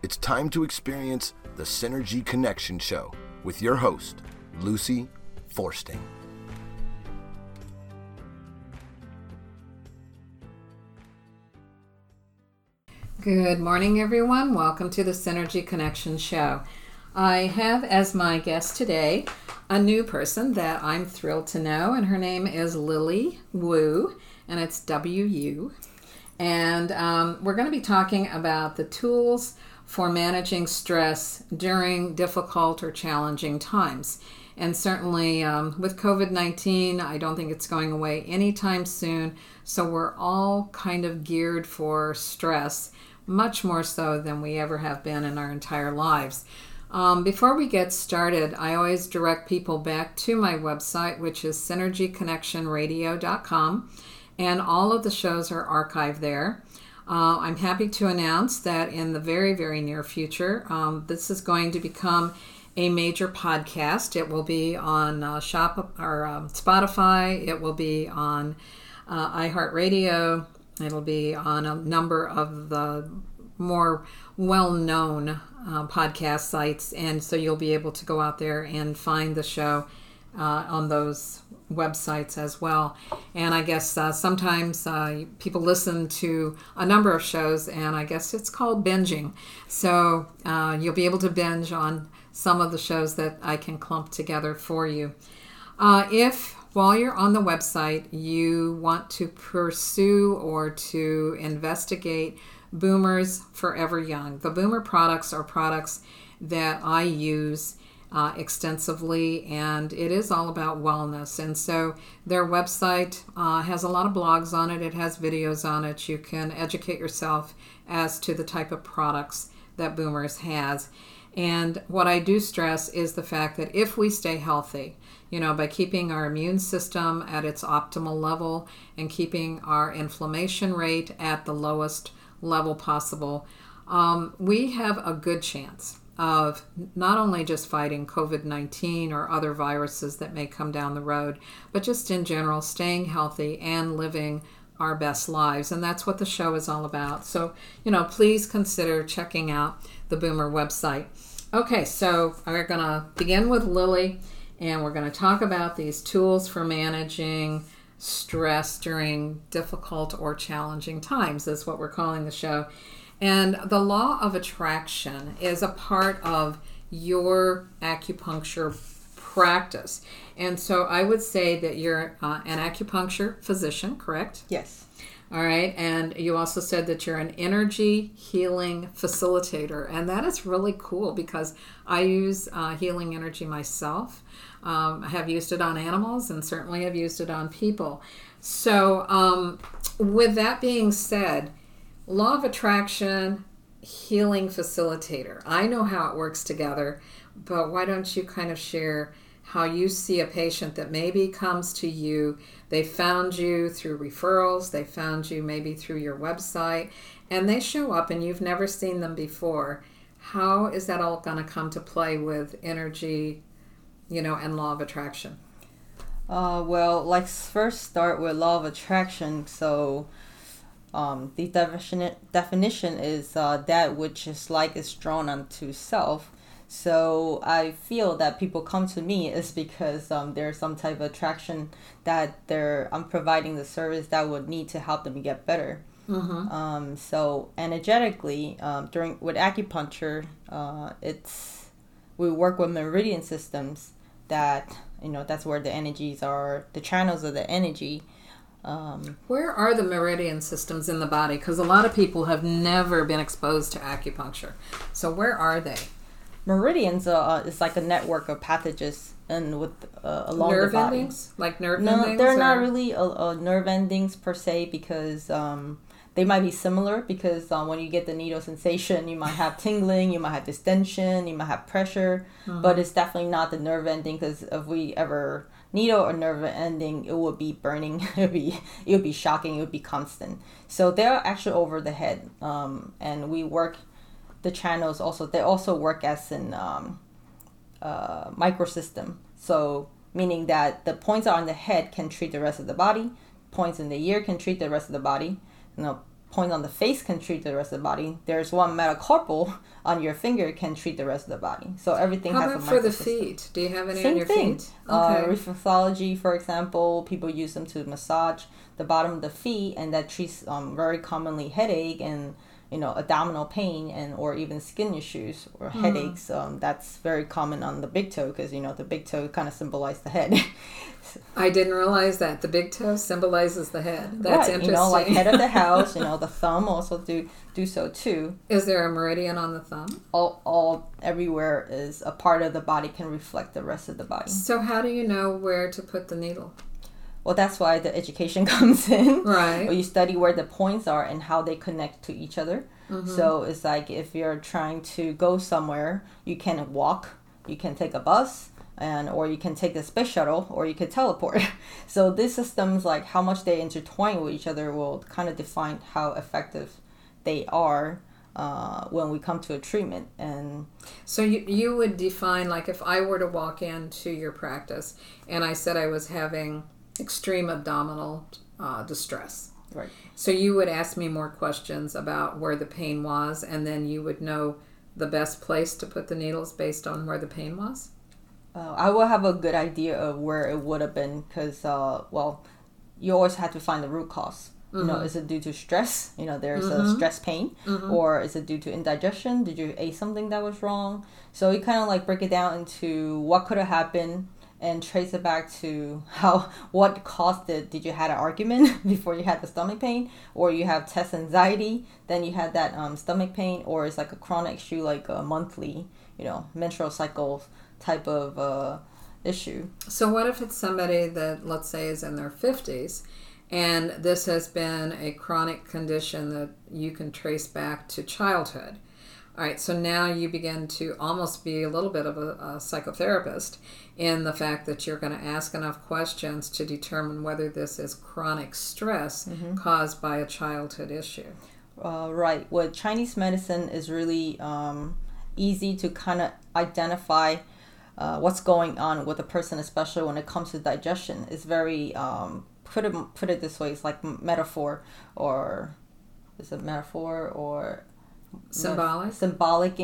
It's time to experience the Synergy Connection Show with your host, Lucy Forsting. Good morning, everyone. Welcome to the Synergy Connection Show. I have as my guest today a new person that I'm thrilled to know, and her name is Lily Wu, and it's W-U. And we're going to be talking about the tools for managing stress during difficult or challenging times. And certainly with COVID-19, I don't think it's going away anytime soon. So we're all kind of geared for stress, much more so than we ever have been in our entire lives. Before we get started, I always direct people back to my website, which is synergyconnectionradio.com. And all of the shows are archived there. I'm happy to announce that in the very, very near future, this is going to become a major podcast. It will be on Spotify. It will be on iHeartRadio. It'll be on a number of the more well-known podcast sites. And so you'll be able to go out there and find the show on those websites as well. And I guess sometimes people listen to a number of shows, and I guess it's called binging. So you'll be able to binge on some of the shows that I can clump together for you. If while you're on the website you want to pursue or to investigate Boomers Forever Young, the Boomer products are products that I use extensively, and it is all about wellness. And so their website has a lot of blogs on it. It has videos on it. You can educate yourself as to the type of products that Boomers has. And what I do stress is the fact that if we stay healthy, by keeping our immune system at its optimal level and keeping our inflammation rate at the lowest level possible, we have a good chance of not only just fighting COVID-19 or other viruses that may come down the road, but just in general staying healthy and living our best lives. And that's what the show is all about. So, please consider checking out the Boomer website. Okay, so we're going to begin with Lily, and we're going to talk about these tools for managing stress during difficult or challenging times. That's what we're calling the show. And the law of attraction is a part of your acupuncture practice. And so I would say that you're an acupuncture physician, correct? Yes. All right. And you also said that you're an energy healing facilitator. And that is really cool because I use healing energy myself. I have used it on animals and certainly have used it on people. So with that being said, law of attraction, healing facilitator. I know how it works together, but why don't you kind of share how you see a patient that maybe comes to you, they found you through referrals, they found you maybe through your website, and they show up and you've never seen them before. How is that all going to come to play with energy, and law of attraction? Well, let's first start with law of attraction. So the definition is that which is like is drawn unto self. So I feel that people come to me is because there's some type of attraction that I'm providing the service that would need to help them get better. Mm-hmm. So energetically, with acupuncture, we work with meridian systems that that's where the energies are, the channels of the energy. Where are the meridian systems in the body? Because a lot of people have never been exposed to acupuncture. So where are they? Meridians is like a network of passages and with along nerve the body. Endings? Like nerve endings? No, they're not really nerve endings per se because they might be similar because when you get the needle sensation, you might have tingling, you might have distension, you might have pressure, but it's definitely not the nerve ending because if we ever needle or nerve ending, it would be burning, it would be shocking, it would be constant. So they're actually over the head, and we work the channels also. They also work as an microsystem. So meaning that the points on the head can treat the rest of the body, points in the ear can treat the rest of the body. point on the face can treat the rest of the body, there's one metacarpal on your finger can treat the rest of the body. So everything How has about a for the microsystem. feet? Do you have any Same on your thing. feet? Okay. Reflexology, for example, people use them to massage the bottom of the feet, and that treats very commonly headache and abdominal pain and or even skin issues or headaches. That's very common on the big toe because the big toe kind of symbolizes the head. I didn't realize that the big toe symbolizes the head. That's right, interesting. like head of the house. The thumb also do so too. Is there a meridian on the thumb? All everywhere is a part of the body can reflect the rest of the body. So how do you know where to put the needle? Well, that's why the education comes in. Right. Where you study where the points are and how they connect to each other. So it's like if you're trying to go somewhere, you can walk, you can take a bus, or you can take the space shuttle, or you could teleport. So these systems, like how much they intertwine with each other, will kind of define how effective they are when we come to a treatment. And so you would define, like if I were to walk into your practice and I said I was having extreme abdominal distress. right. So you would ask me more questions about where the pain was, and then you would know the best place to put the needles based on where the pain was? I will have a good idea of where it would have been because, you always have to find the root cause. Is it due to stress? There's a stress pain, or is it due to indigestion? Did you eat something that was wrong? So you kind of like break it down into what could have happened and trace it back to what caused it. Did you had an argument before you had the stomach pain, or you have test anxiety, then you had that stomach pain, or it's like a chronic issue like a monthly, menstrual cycle type of issue. So what if it's somebody that, let's say, is in their 50s, and this has been a chronic condition that you can trace back to childhood? All right, so now you begin to almost be a little bit of a psychotherapist in the fact that you're going to ask enough questions to determine whether this is chronic stress caused by a childhood issue. Right. With Chinese medicine is really easy to kind of identify what's going on with a person, especially when it comes to digestion. It's very, put it this way, it's like metaphor, or is it metaphor or symbolic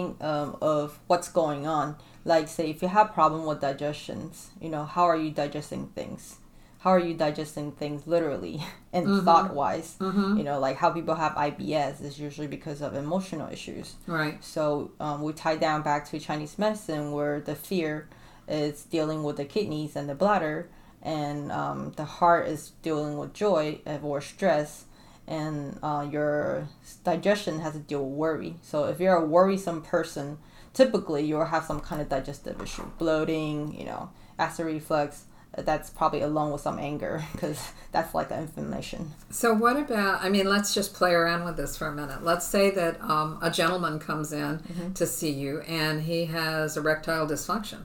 of what's going on. Like, say, if you have problem with digestions, how are you digesting things? How are you digesting things literally and thought-wise? Like how people have IBS is usually because of emotional issues. Right. So we tie down back to Chinese medicine where the fear is dealing with the kidneys and the bladder, and the heart is dealing with joy or stress, and your digestion has to deal with worry. So if you're a worrisome person, typically you'll have some kind of digestive issue, bloating, acid reflux. That's probably along with some anger because that's like an inflammation. So what about, let's just play around with this for a minute. Let's say that a gentleman comes in to see you and he has erectile dysfunction.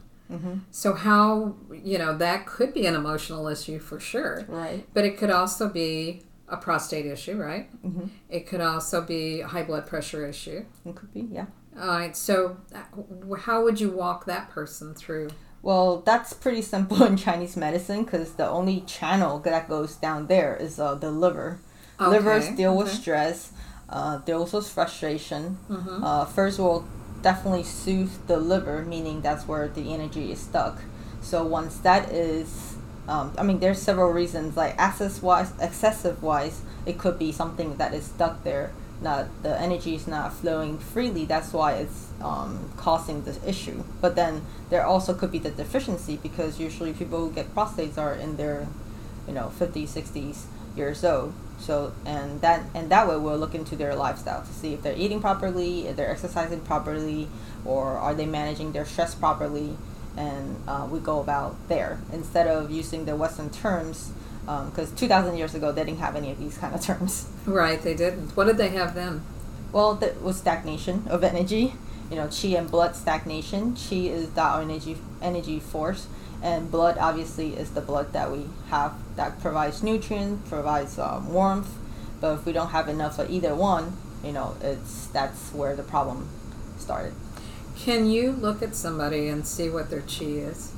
So how, that could be an emotional issue for sure. Right. But it could also be a prostate issue, right? It could also be a high blood pressure issue. It could be, yeah. All right. So how would you walk that person through? Well, that's pretty simple in Chinese medicine because the only channel that goes down there is the liver. Okay. Livers deal with stress, deals with frustration. First, we'll definitely soothe the liver, meaning that's where the energy is stuck. So once that is, there's several reasons, like excessive-wise, it could be something that is stuck there. The energy is not flowing freely. That's why it's causing this issue. But then there also could be the deficiency because usually people who get prostates are in their 50s, 60s years old. So and that way we'll look into their lifestyle to see if they're eating properly, if they're exercising properly, or are they managing their stress properly. And we go about there instead of using the Western terms. Because 2,000 years ago, they didn't have any of these kind of terms. Right, they didn't. What did they have then? Well, that was stagnation of energy. Qi and blood stagnation. Qi is the energy force, and blood obviously is the blood that we have that provides nutrients, provides warmth. But if we don't have enough of either one, that's where the problem started. Can you look at somebody and see what their qi is?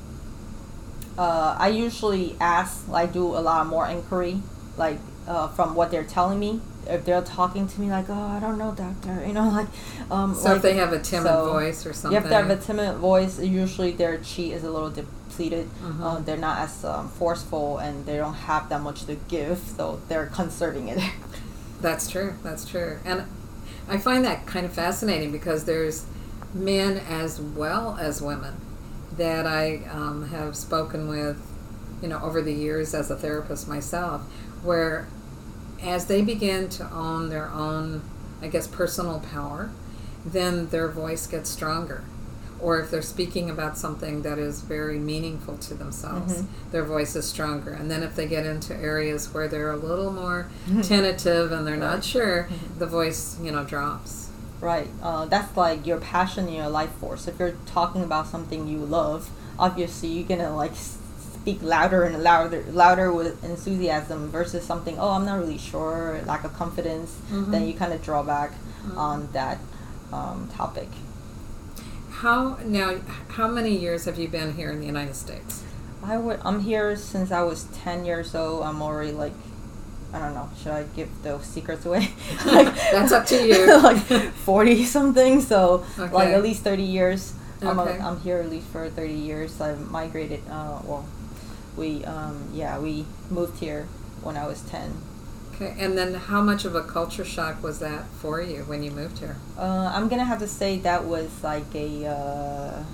I usually ask, I do a lot more inquiry, from what they're telling me, if they're talking to me like, oh, I don't know, doctor, you know, like. So like, if they have a timid voice or something. If they have a timid voice, usually their chi is a little depleted. They're not as forceful, and they don't have that much to give, so they're conserving it. That's true. And I find that kind of fascinating because there's men as well as women that I have spoken with, over the years as a therapist myself, where as they begin to own their own, I guess, personal power, then their voice gets stronger. Or if they're speaking about something that is very meaningful to themselves, their voice is stronger. And then if they get into areas where they're a little more tentative and they're not sure, the voice, drops. Right. That's like your passion and your life force. If you're talking about something you love, obviously you're going to speak louder and louder with enthusiasm versus something, I'm not really sure, lack of confidence, then you kind of draw back on that topic. How many years have you been here in the United States? I'm here since I was 10 years old. I'm already I don't know, should I give those secrets away? That's up to you. 40 something, so okay. At least 30 years. Okay. I'm here at least for 30 years. I've migrated, we moved here when I was 10. Okay, and then how much of a culture shock was that for you when you moved here? I'm gonna have to say that was like a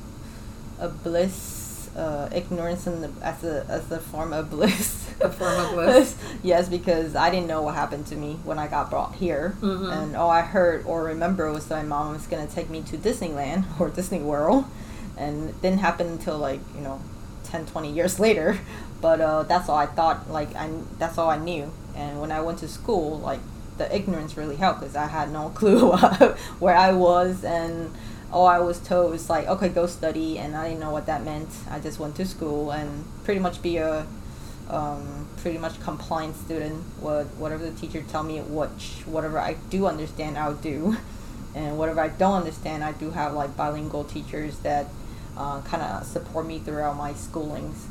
bliss, ignorance as a form of bliss. A form of bliss? Yes, because I didn't know what happened to me when I got brought here, and all I heard or remember was that my mom was gonna take me to Disneyland or Disney World, and it didn't happen until 10, 20 years later. But that's all I thought. That's all I knew. And when I went to school, the ignorance really helped because I had no clue where I was, and all I was told was okay, go study, and I didn't know what that meant. I just went to school and pretty much be a pretty much compliant student. Whatever the teacher tell me, whatever I do understand, I'll do, and whatever I don't understand, I do have bilingual teachers that kind of support me throughout my schoolings.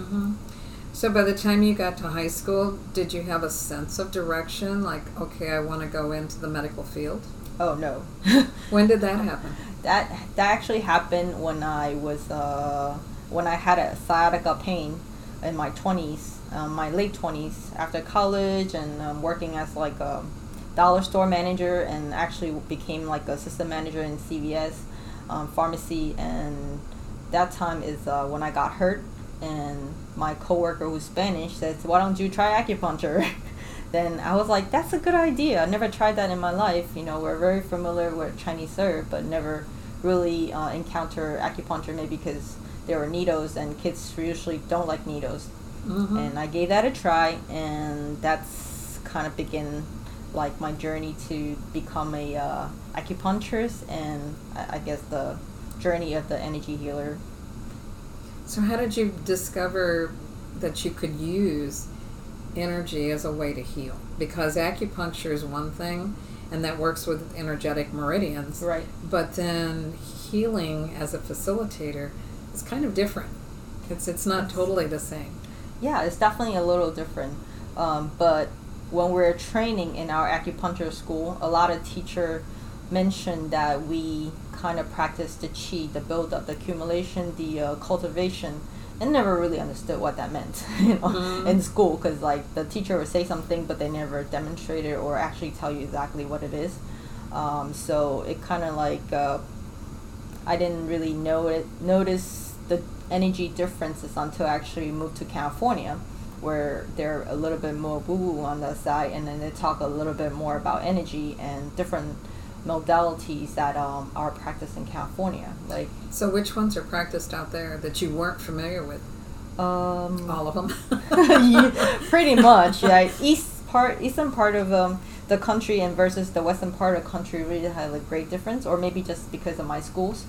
So by the time you got to high school, did you have a sense of direction? Okay, I want to go into the medical field? Oh, no. When did that happen? That actually happened when I was when I had a sciatica pain in my 20s, my late 20s, after college, and working as a dollar store manager, and actually became assistant manager in CVS pharmacy. And that time is when I got hurt. And my coworker who's Spanish says, why don't you try acupuncture? Then I was like, that's a good idea. I never tried that in my life. We're very familiar with Chinese herb, but never really encounter acupuncture, maybe because there were needles and kids usually don't like needles. And I gave that a try, and that's kind of begin my journey to become a acupuncturist, and I guess the journey of the energy healer. So how did you discover that you could use energy as a way to heal? Because acupuncture is one thing, and that works with energetic meridians. Right. But then healing as a facilitator is kind of different. It's not totally the same. Yeah, it's definitely a little different. But when we're training in our acupuncture school, a lot of teachers mentioned that we kind of practice the chi, the build-up, the accumulation, the cultivation, and never really understood what that meant in school, because the teacher would say something but they never demonstrated or actually tell you exactly what it is. So it kind of I didn't really notice the energy differences until I actually moved to California, where they're a little bit more woo-woo on the side, and then they talk a little bit more about energy and different modalities that are practiced in California. So which ones are practiced out there that you weren't familiar with? All of them. Yeah, pretty much. Yeah, eastern part of the country and versus the western part of the country really had a great difference, or maybe just because of my schools.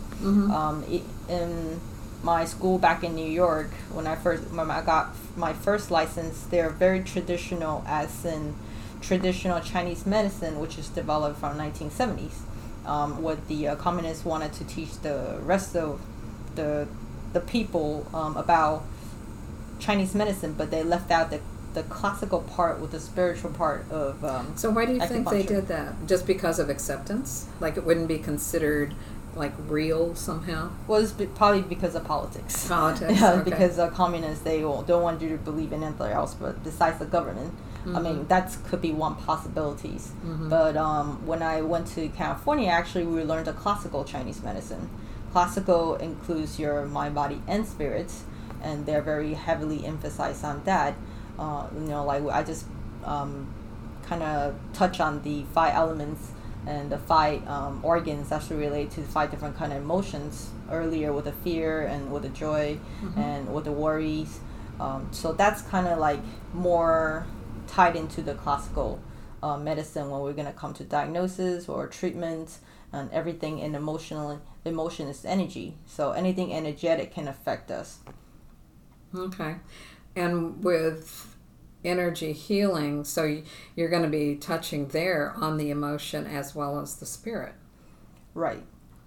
In my school back in New York, when I got my first license, they're very traditional, as in traditional Chinese medicine, which is developed from 1970s. What the communists wanted to teach the rest of the people about Chinese medicine, but they left out the classical part with the spiritual part of So why do you think they acupuncture. did that? Just because of acceptance? Like it wouldn't be considered like real somehow? Was probably because of politics. Politics, Yeah, okay. because communists, they don't want you to believe in anything else but besides the government. I mean, that could be one possibilities. But when I went to California, actually, we learned a classical Chinese medicine. Classical includes your mind, body, and spirits, and they're very heavily emphasized on that. Like I just kind of touch on the 5 elements and the 5 organs actually relate to 5 different kind of emotions earlier with the fear and with the joy and with the worries. So that's kind of like more tied into the classical medicine when we're going to come to diagnosis or treatment, and everything in emotion is energy. So anything energetic can affect us. Okay. And with energy healing, so you're going to be touching there on the emotion as well as the spirit. Right.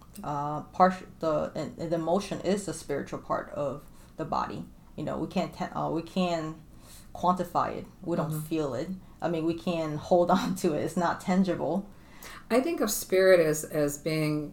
The emotion is the spiritual part of the body. We can't quantify it. We don't feel it. I mean, we can hold on to it. It's not tangible. I think of spirit as being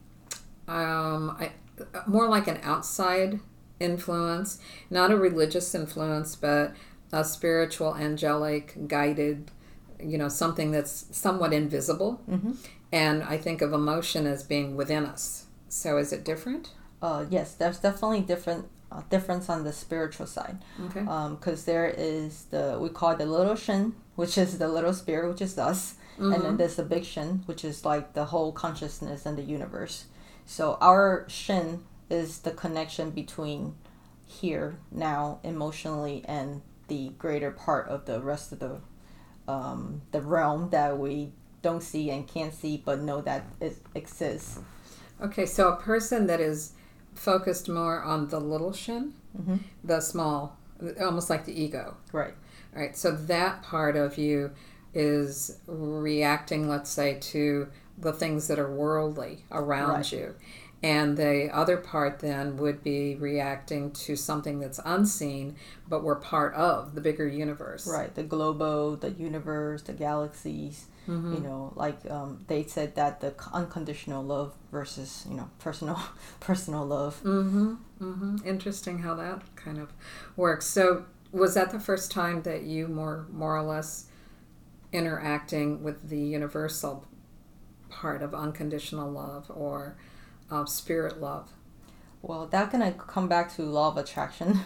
more like an outside influence, not a religious influence, but a spiritual, angelic, guided, something that's somewhat invisible. And I think of emotion as being within us. So is it different? Yes, there's definitely difference on the spiritual side. Okay. Because there is we call it the little shin, which is the little spirit, which is us. And then there's the big shin, which is like the whole consciousness and the universe. So our shin is the connection between here, now, emotionally, and the greater part of the rest of the realm that we don't see and can't see, but know that it exists. Okay, so a person that is focused more on the little shin, the small, almost like the ego. Right. All right, so that part of you is reacting, let's say, to the things that are worldly around Right. you. And the other part then would be reacting to something that's unseen, but we're part of the bigger universe. Right. The globo, the universe, the galaxies. They said that the unconditional love versus personal love. Interesting how that kind of works. So was that the first time that you more or less interacting with the universal part of unconditional love or spirit love? Well, that's gonna come back to law of attraction.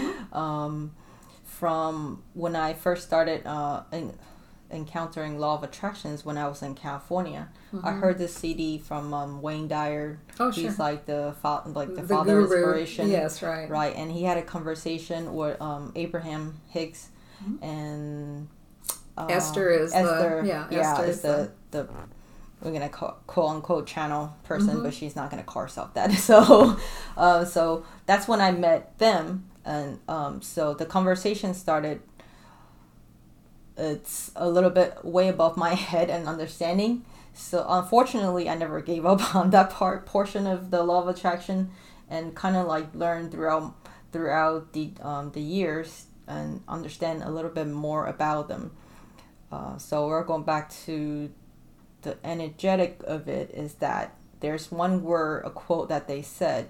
From when I first started encountering law of attractions when I was in California, I heard this CD from Wayne Dyer. Oh, He's sure. like the father guru. inspiration. Yes, right. Right, and he had a conversation with Abraham Hicks and Esther is Esther Esther is is the we're gonna quote unquote channel person, but she's not gonna call herself that. So, so that's when I met them, and so the conversation started. It's a little bit way above my head and understanding. So unfortunately, I never gave up on that portion of the law of attraction, and kind of like learned throughout the years and understand a little bit more about them. So we're going back to the energetic of it is that there's one word, a quote that they said,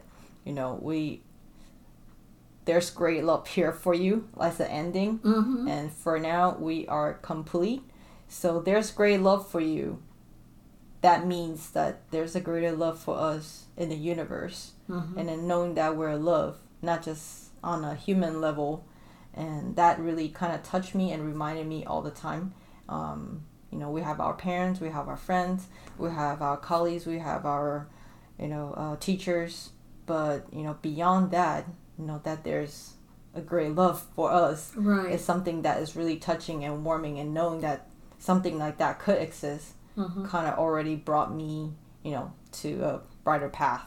there's great love here for you as the ending. And for now, we are complete. So there's great love for you. That means that there's a greater love for us in the universe. And then knowing that we're loved, not just on a human level. And that really kind of touched me and reminded me all the time. We have our parents, we have our friends, we have our colleagues, we have our, teachers. But, beyond that, that there's a great love for us. Right. It's something that is really touching and warming, and knowing that something like that could exist kind of already brought me, to a brighter path.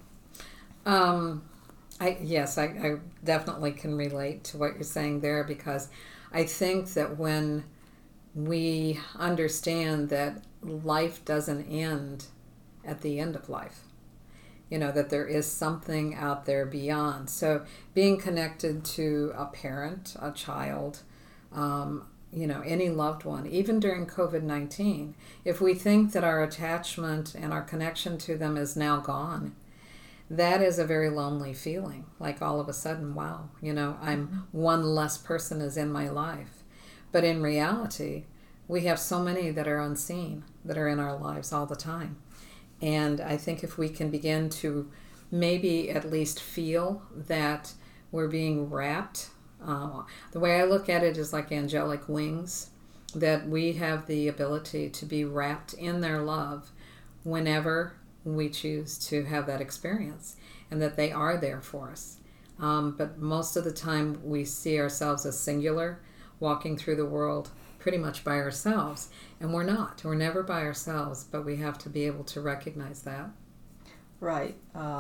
I definitely can relate to what you're saying there, because I think that when we understand that life doesn't end at the end of life, that there is something out there beyond. So being connected to a parent, a child, any loved one, even during COVID-19, if we think that our attachment and our connection to them is now gone, that is a very lonely feeling. Like all of a sudden, wow, I'm one less person is in my life. But in reality, we have so many that are unseen, that are in our lives all the time. And I think if we can begin to maybe at least feel that we're being wrapped, the way I look at it is like angelic wings, that we have the ability to be wrapped in their love whenever we choose to have that experience, and that they are there for us. But most of the time we see ourselves as singular, walking through the world pretty much by ourselves, and we're not. We're never by ourselves, but we have to be able to recognize that. Right.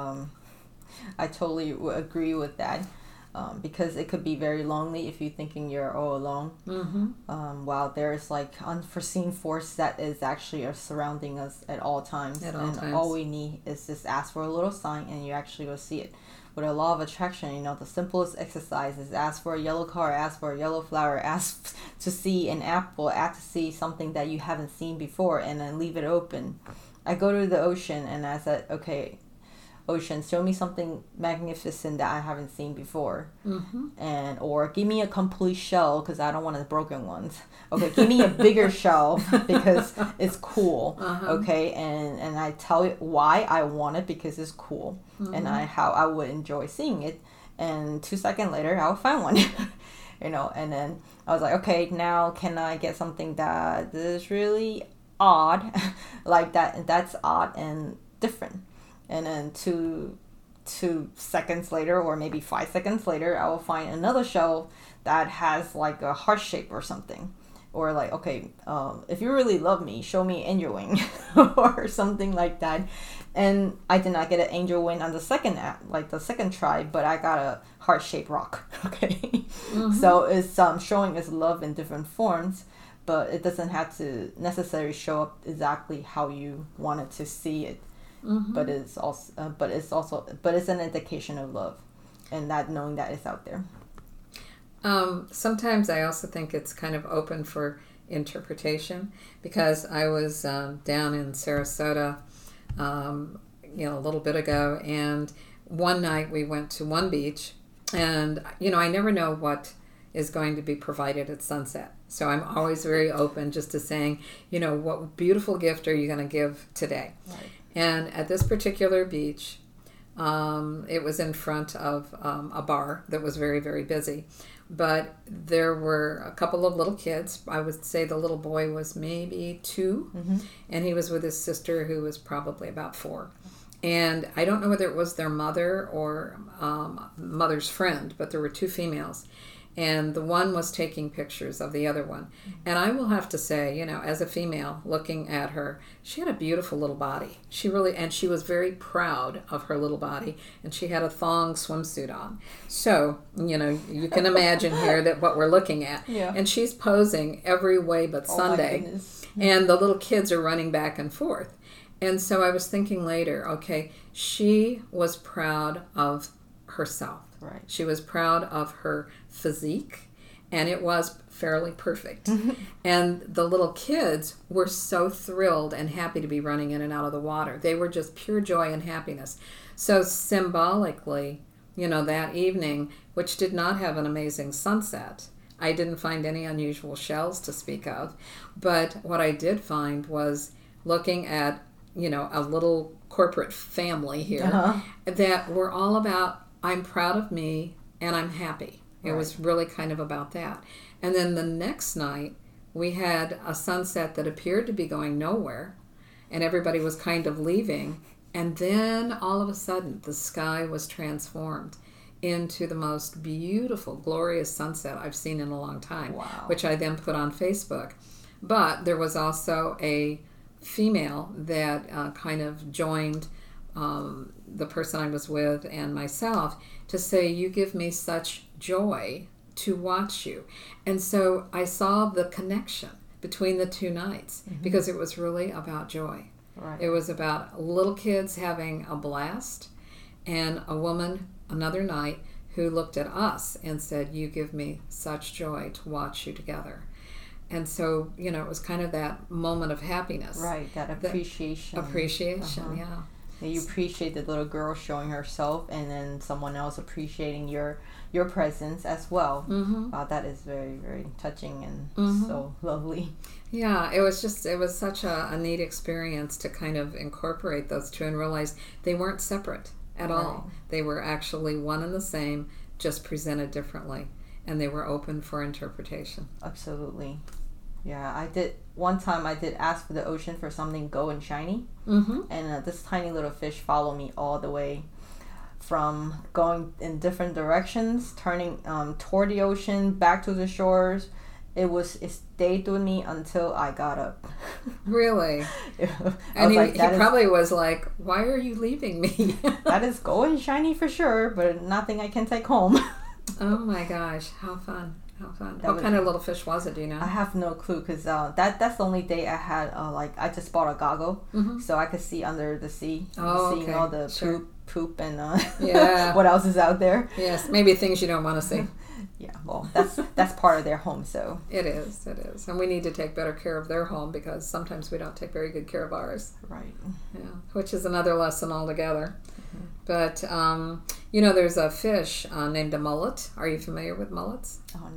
I totally agree with that. Because it could be very lonely if you're thinking you're all alone. Mm-hmm. While there's like unforeseen force that is actually surrounding us at all times. All we need is just ask for a little sign and you actually will see it. With a law of attraction, the simplest exercise is ask for a yellow car, ask for a yellow flower, ask to see an apple, ask to see something that you haven't seen before, and then leave it open. I go to the ocean and I said, okay, ocean, show me something magnificent that I haven't seen before. Mm-hmm. Or give me a complete shell because I don't want the broken ones. Okay, give me a bigger shell because it's cool. Okay, and I tell you why I want it, because it's cool. And how I would enjoy seeing it. And 2 seconds later I'll find one. And then I was like, okay, now can I get something that is really odd like that's odd and different. And then two seconds later, or maybe 5 seconds later, I will find another shell that has like a heart shape or something. Or like, okay, if you really love me, show me angel wing or something like that. And I did not get an angel wing on the second try, but I got a heart-shaped rock. Okay, So it's showing its love in different forms, but it doesn't have to necessarily show up exactly how you wanted to see it. But it's an indication of love, and that knowing that it's out there. Sometimes I also think it's kind of open for interpretation, because I was down in Sarasota, a little bit ago, and one night we went to one beach, and I never know what is going to be provided at sunset. So I'm always very open just to saying, what beautiful gift are you going to give today? Right. And at this particular beach, it was in front of a bar that was very, very busy. But there were a couple of little kids. I would say the little boy was maybe 2, and he was with his sister, who was probably about 4. And I don't know whether it was their mother or mother's friend, but there were 2 females. And the one was taking pictures of the other one. And I will have to say, as a female looking at her, she had a beautiful little body. She was very proud of her little body, and she had a thong swimsuit on. So, you can imagine here that what we're looking at. Yeah. And she's posing every way but Sunday. And the little kids are running back and forth. And so I was thinking later, okay, she was proud of herself. Right. She was proud of her physique, and it was fairly perfect. And the little kids were so thrilled and happy to be running in and out of the water. They were just pure joy and happiness. So symbolically, that evening, which did not have an amazing sunset, I didn't find any unusual shells to speak of. But what I did find was looking at, a little corporate family here that were all about, I'm proud of me and I'm happy. It was really kind of about that. And then the next night, we had a sunset that appeared to be going nowhere, and everybody was kind of leaving. And then all of a sudden, the sky was transformed into the most beautiful, glorious sunset I've seen in a long time, which I then put on Facebook. But there was also a female that kind of joined the person I was with and myself to say, you give me such joy to watch you. And so I saw the connection between the 2 nights, because it was really about joy. Right. It was about little kids having a blast, and a woman another night who looked at us and said, "You give me such joy to watch you together." And so, it was kind of that moment of happiness. Right, that appreciation. Yeah. You appreciate the little girl showing herself, and then someone else appreciating your presence as well. Mm-hmm. Wow, that is very, very touching and Mm-hmm. so lovely. Yeah, it was such a neat experience to kind of incorporate those two and realize they weren't separate at all. They were actually one and the same, just presented differently, and they were open for interpretation. Absolutely. Yeah, one time I did ask for the ocean for something gold and shiny, Mm-hmm. and this tiny little fish followed me all the way from going in different directions, turning toward the ocean, back to the shores. It stayed with me until I got up. Really? And he probably was like, "Why are you leaving me?" That is gold and shiny for sure, but nothing I can take home. Oh my gosh, how fun. What kind of little fish was it, do you know? I have no clue, because that's the only day I had, I just bought a goggle, Mm-hmm. so I could see under the sea, Oh, seeing okay. all the Sure. poop and Yeah. what else is out there. Yes, maybe things you don't want to see. Yeah, well, that's part of their home, so. It is. And we need to take better care of their home, because sometimes we don't take very good care of ours. Right. Yeah, which is another lesson altogether. Mm-hmm. But, there's a fish named a mullet. Are you familiar with mullets?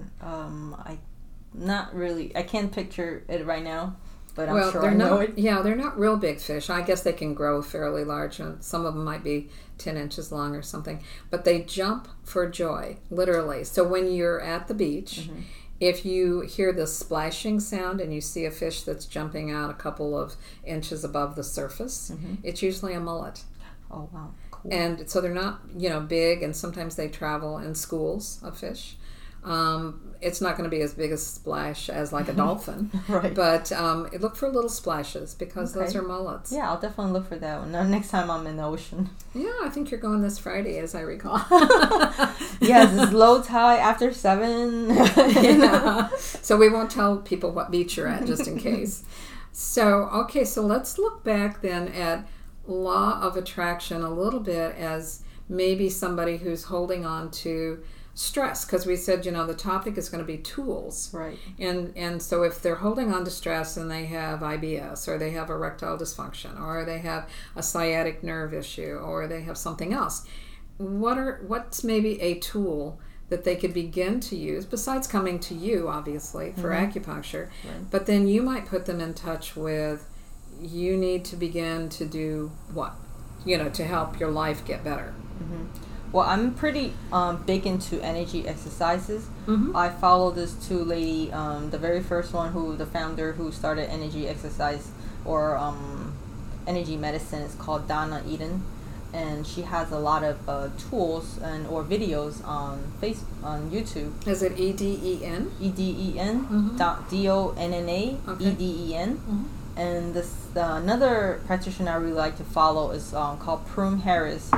I not really. I can't picture it right now, but I'm Well, sure they're I know not. it. Yeah, they're not real big fish. I guess they can grow fairly large, and some of them might be 10 inches long or something. But they jump for joy, literally. So when you're at the beach, Mm-hmm. if you hear the splashing sound and you see a fish that's jumping out a couple of inches above the surface, Mm-hmm. it's usually a mullet. Oh wow, cool. And so they're not, big, and sometimes they travel in schools of fish. It's not going to be as big a splash as like a dolphin, Right. but look for little splashes, because those Okay. are mullets. Yeah, I'll definitely look for that one next time I'm in the ocean. Yeah, I think you're going this Friday, as I recall. Yes, it's low tide after 7. Yeah. So we won't tell people what beach you're at, just in case. So let's look back then at law of attraction a little bit as maybe somebody who's holding on to stress, because we said, the topic is going to be tools. Right. And so if they're holding on to stress and they have IBS, or they have erectile dysfunction, or they have a sciatic nerve issue, or they have something else, what's maybe a tool that they could begin to use, besides coming to you, obviously, for acupuncture, Right. but then you might put them in touch with, you need to begin to do what? To help your life get better. Well, I'm pretty big into energy exercises. Mm-hmm. I follow this lady, the very first one, the founder who started energy exercise or energy medicine, is called Donna Eden, and she has a lot of tools or videos on on YouTube. Is it EDEN? EDEN Mhm. DONNA Okay. EDEN. Mhm. And this another practitioner I really like to follow is called Prune Harris,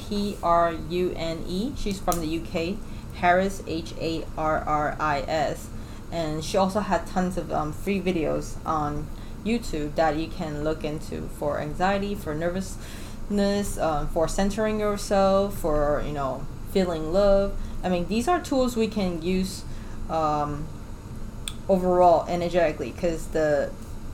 PRUNE. She's from the UK. Harris, HARRIS, and she also had tons of free videos on YouTube that you can look into for anxiety, for nervousness, for centering yourself, for feeling love. I mean, these are tools we can use overall energetically, because the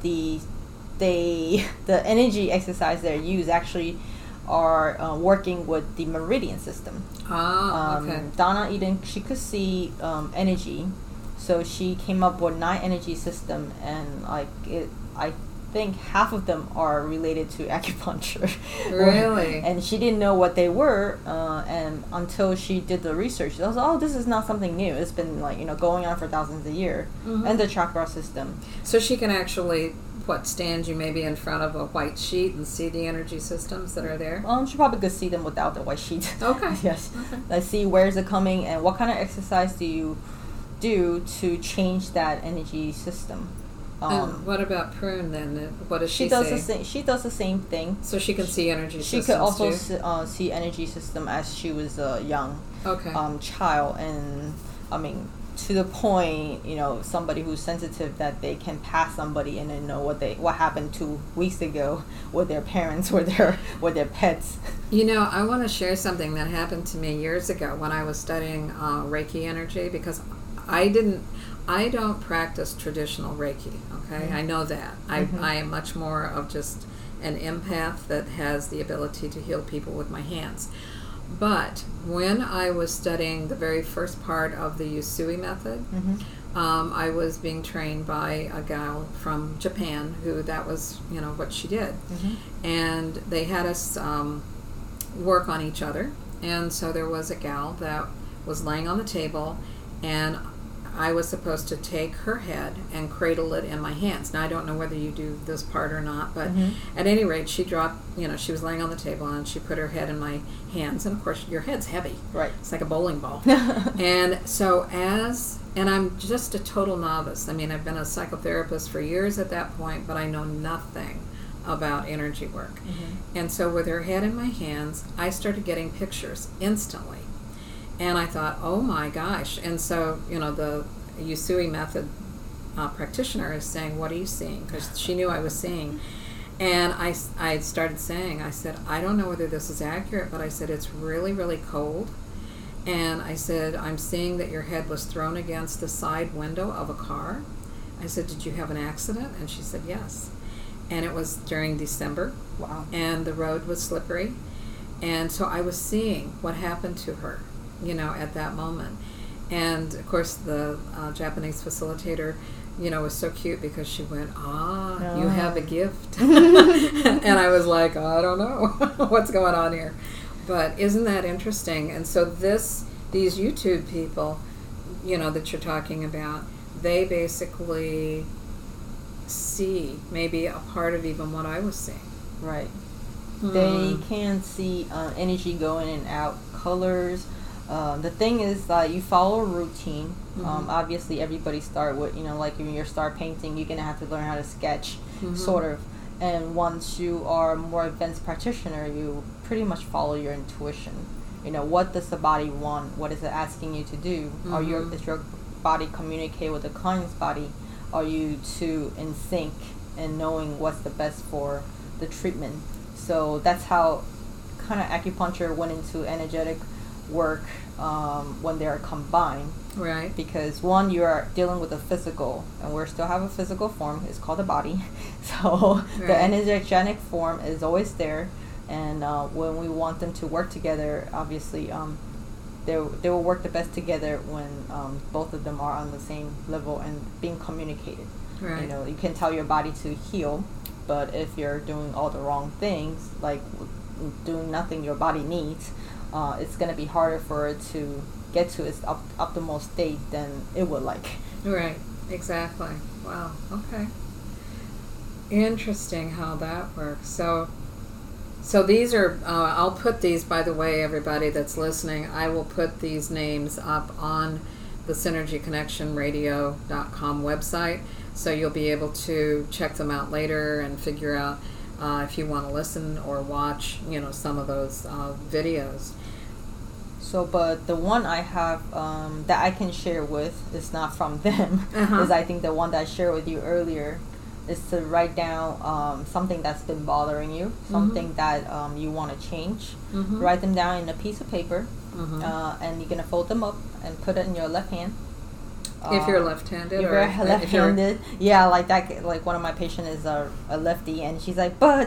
energy exercise they use actually are working with the meridian system. Okay. Donna Eden, she could see energy, so she came up with 9 energy system, and I think half of them are related to acupuncture. Really? And she didn't know what they were, and until she did the research, I was like, oh, this is not something new. It's been going on for thousands of years. Mhm. And the chakra system. So she can actually, stand you maybe in front of a white sheet and see the energy systems that are there? She probably could see them without the white sheet. Okay. Yes. Okay. Let's see, where's it coming, and what kind of exercise do you do to change that energy system? And what about Prune then? What does she does say? the same. She does the same thing. So she can see energy She systems could also too? see energy system as she was a young Okay. child, and I mean, to the point, somebody who's sensitive that they can pass somebody and then know what happened 2 weeks ago with their parents, with their pets. I want to share something that happened to me years ago when I was studying Reiki energy, because I don't practice traditional Reiki. Okay, I know that. I am much more of just an empath that has the ability to heal people with my hands. But when I was studying the very first part of the Usui method, I was being trained by a gal from Japan who that was, what she did. And they had us work on each other. And so there was a gal that was laying on the table, and I was supposed to take her head and cradle it in my hands. Now, I don't know whether you do this part or not, but at any rate, she dropped, she was laying on the table, and she put her head in my hands. And, of course, your head's heavy. Right. It's like a bowling ball. And so and I'm just a total novice. I mean, I've been a psychotherapist for years at that point, but I know nothing about energy work. And so with her head in my hands, I started getting pictures instantly. And I thought, oh my gosh. And so, the Usui method practitioner is saying, what are you seeing? Because she knew I was seeing. And I started saying, I said, I don't know whether this is accurate, but I said, it's really, really cold. And I said, I'm seeing that your head was thrown against the side window of a car. I said, did you have an accident? And she said, yes. And it was during December. Wow. And the road was slippery. And so I was seeing what happened to her, at that moment. And, of course, the Japanese facilitator, was so cute because she went, you have a gift. And I was like, I don't know what's going on here. But isn't that interesting? And so these YouTube people, that you're talking about, they basically see maybe a part of even what I was seeing. Right. They can see energy going in and out, colors. The thing is that you follow a routine. Obviously, everybody start with, like when you start painting, you're going to have to learn how to sketch, sort of. And once you are a more advanced practitioner, you pretty much follow your intuition. What does the body want? What is it asking you to do? Does your body communicate with the client's body? Are you in sync and knowing what's the best for the treatment? So that's how kind of acupuncture went into energetic work when they're combined. Right. Because one, you are dealing with a physical, and we still have a physical form. It's called the body. So the energetic form is always there. And when we want them to work together, obviously they will work the best together when both of them are on the same level and being communicated. Right. You can tell your body to heal, but if you're doing all the wrong things, like doing nothing your body needs, it's going to be harder for it to get to its optimal state than it would like. Right, exactly. Wow, okay. Interesting how that works. So these are, I'll put these, by the way, everybody that's listening, I will put these names up on the SynergyConnectionRadio.com website, so you'll be able to check them out later and figure out if you want to listen or watch, some of those videos. So, but the one I have that I can share with is not from them. Is I think the one that I shared with you earlier is to write down something that's been bothering you, something that you want to change. Write them down in a piece of paper, and you're gonna fold them up and put it in your left hand. If you're left-handed, if you're left-handed, yeah, like that. Like one of my patients is a lefty, and she's like, but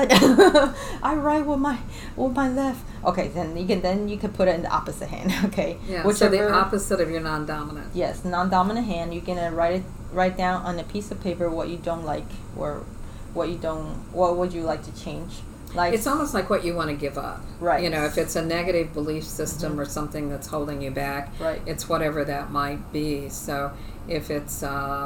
I write with my left. Okay, then you can put it in the opposite hand. Okay, yeah. So the opposite of your non-dominant. Yes, non-dominant hand. You're gonna write down on a piece of paper what you don't like or what would you like to change. Like, it's almost like what you want to give up. Right. If it's a negative belief system or something that's holding you back, right, it's whatever that might be. So if it's,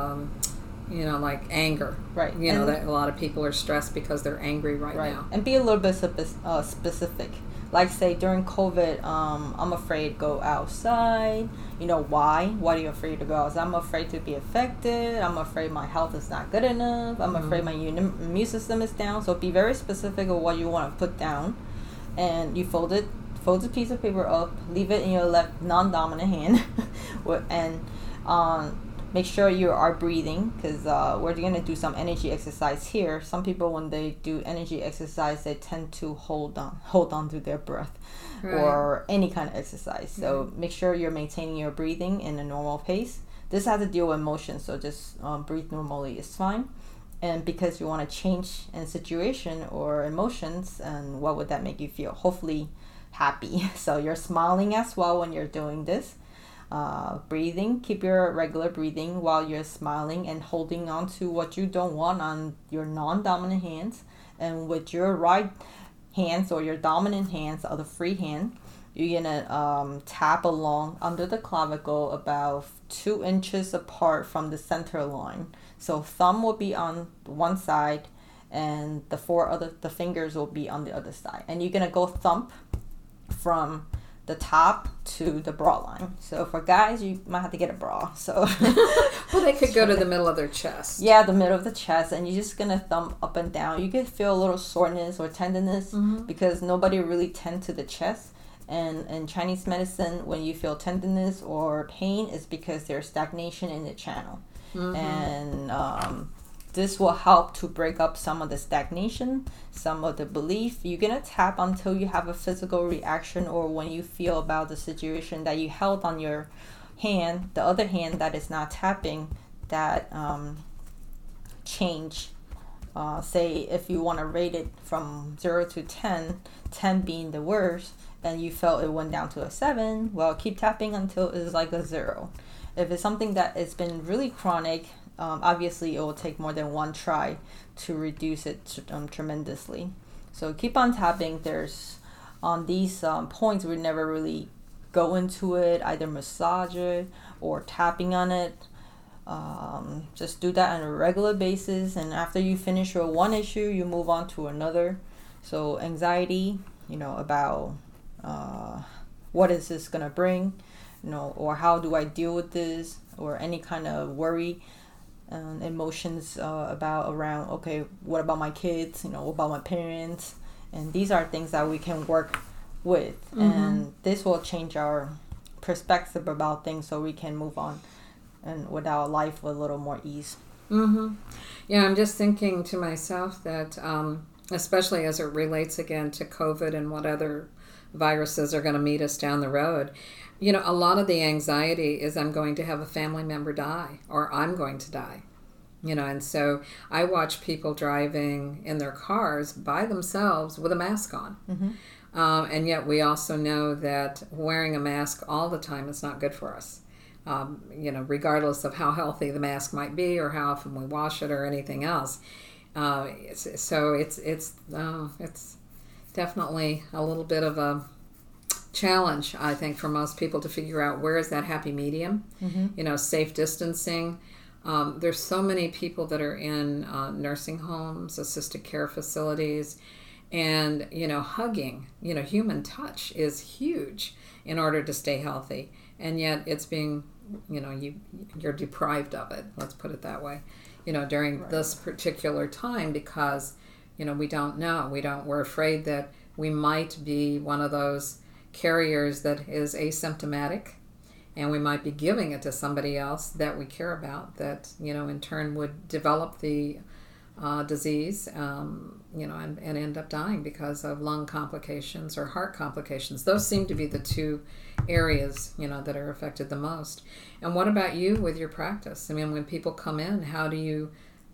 like anger, right, that a lot of people are stressed because they're angry right now. And be a little bit specific. Like, say, during COVID, I'm afraid to go outside. Why? Why are you afraid to go outside? I'm afraid to be affected. I'm afraid my health is not good enough. I'm afraid my immune system is down. So be very specific of what you want to put down. And you fold the piece of paper up, leave it in your left non-dominant hand. And Make sure you are breathing, because we're going to do some energy exercise here. Some people, when they do energy exercise, they tend to hold on to their breath, right, or any kind of exercise. So make sure you're maintaining your breathing in a normal pace. This has to deal with emotion, so just breathe normally is fine. And because you want to change in situation or emotions, and what would that make you feel? Hopefully happy. So you're smiling as well when you're doing this. Breathing, keep your regular breathing while you're smiling and holding on to what you don't want on your non-dominant hands. And with your right hands or your dominant hands or the free hand, you're gonna tap along under the clavicle about 2 inches apart from the center line. So thumb will be on one side and the fingers will be on the other side. And you're gonna go thump from the top to the bra line. So for guys, you might have to get a bra. So well, they could go to the middle of their chest. Yeah, the middle of the chest, and you're just gonna thumb up and down. You could feel a little soreness or tenderness because nobody really tend to the chest. And in Chinese medicine, when you feel tenderness or pain, it's because there's stagnation in the channel. And this will help to break up some of the stagnation, some of the belief. You're going to tap until you have a physical reaction, or when you feel about the situation that you held on your hand, the other hand that is not tapping, that change. Say if you want to rate it from 0 to 10, 10 being the worst, and you felt it went down to a 7, well, keep tapping until it's like a 0. If it's something that has been really chronic, obviously it will take more than one try to reduce it tremendously. So keep on tapping. There's on these points, we never really go into it, either massage it or tapping on it. Just do that on a regular basis, and after you finish your one issue, you move on to another. So anxiety, about what is this gonna bring, or how do I deal with this, or any kind of worry and emotions around, okay, what about my kids, what about my parents? And these are things that we can work with, and this will change our perspective about things, so we can move on and with our life with a little more ease. Yeah, I'm just thinking to myself that especially as it relates again to COVID and what other viruses are going to meet us down the road, a lot of the anxiety is I'm going to have a family member die, or I'm going to die, and so I watch people driving in their cars by themselves with a mask on. And yet we also know that wearing a mask all the time is not good for us. Regardless of how healthy the mask might be or how often we wash it or anything else. So it's definitely a little bit of a challenge, I think, for most people to figure out where is that happy medium. Safe distancing. There's so many people that are in nursing homes, assisted care facilities, and hugging, human touch is huge in order to stay healthy, and yet it's being you're deprived of it, let's put it that way, during this particular time, because we don't know, we're afraid that we might be one of those carriers that is asymptomatic, and we might be giving it to somebody else that we care about, that in turn would develop the disease, and end up dying because of lung complications or heart complications. Those seem to be the two areas, that are affected the most. And what about you with your practice? I mean, when people come in, how do you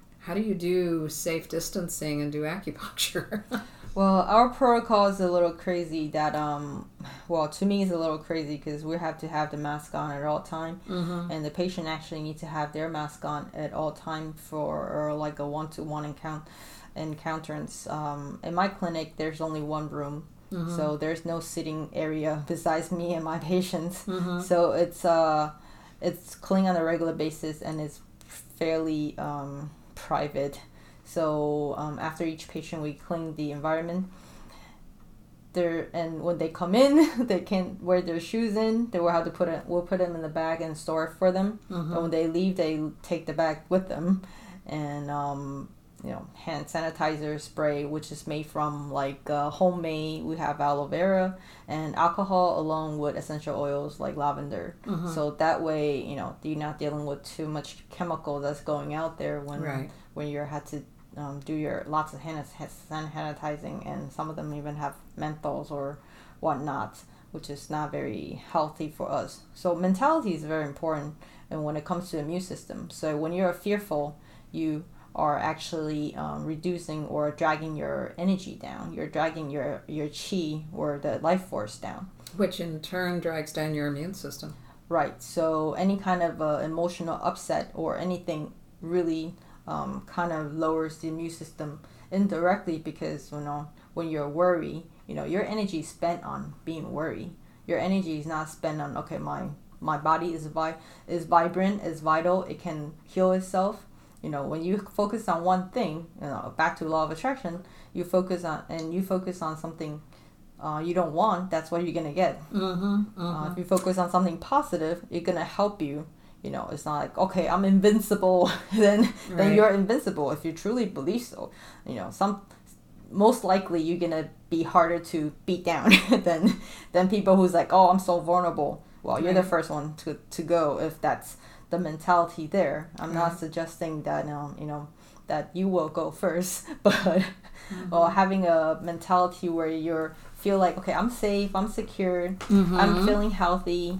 do safe distancing and do acupuncture? Well, our protocol is a little crazy that, to me it's a little crazy because we have to have the mask on at all time. And the patient actually needs to have their mask on at all time for like a one-to-one encounters. In my clinic, there's only one room. So there's no sitting area besides me and my patients. So it's clean on a regular basis, and it's fairly private. So after each patient, we clean the environment. And when they come in, they can't wear their shoes in. They will have to we'll put them in the bag and store it for them. And when they leave, they take the bag with them. And hand sanitizer spray, which is made from like homemade. We have aloe vera and alcohol along with essential oils like lavender. So that way, you're not dealing with too much chemical that's going out there when you had to do your lots of hand sanitizing, and some of them even have menthols or whatnot, which is not very healthy for us. So mentality is very important, and when it comes to the immune system. So when you're fearful, you are actually reducing or dragging your energy down. You're dragging your chi or the life force down, which in turn drags down your immune system. Right. So any kind of emotional upset or anything really kind of lowers the immune system indirectly, because when you're worried, your energy is spent on being worried. Your energy is not spent on, okay, my body is vibrant, is vital, it can heal itself. When you focus on one thing, back to law of attraction, you focus on something you don't want, that's what you're going to get. If you focus on something positive, it's going to help you. It's not like, okay, I'm invincible, then you're invincible. If you truly believe so, most likely you're going to be harder to beat down than people who's like, oh, I'm so vulnerable. Well, you're the first one to go if that's the mentality there. I'm not suggesting that that you will go first, but having a mentality where you feel like, okay, I'm safe, I'm secure, I'm feeling healthy.